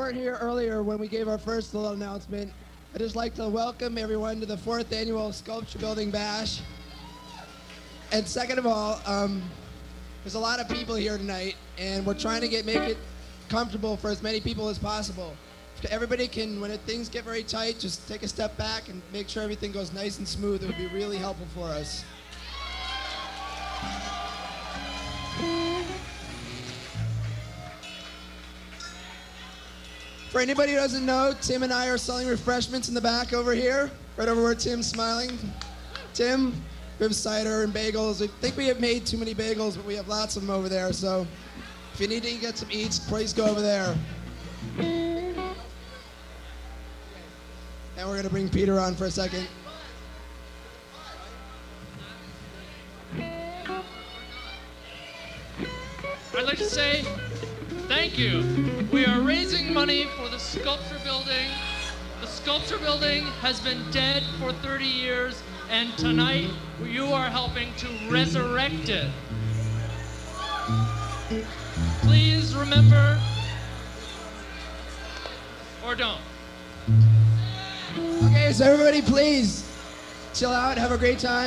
weren't here earlier when we gave our first little announcement, I'd just like to welcome everyone to the 4th annual Sculpture Building Bash. And second of all, there's a lot of people here tonight, and we're trying to make it comfortable for as many people as possible. Everybody can, when things get very tight, just take a step back and make sure everything goes nice and smooth. It would be really helpful for us. For anybody who doesn't know, Tim and I are selling refreshments in the back over here, right over where Tim's smiling. Tim, we have cider and bagels. I think we have made too many bagels, but we have lots of them over there. So if you need to get some eats, please go over there. And we're going to bring Peter on for a second. I'd like to say thank you. We are raising money for the Sculpture Building. The Sculpture Building has been dead for 30 years, and tonight you are helping to resurrect it. Please remember, or don't. Okay, so everybody please chill out, have a great time.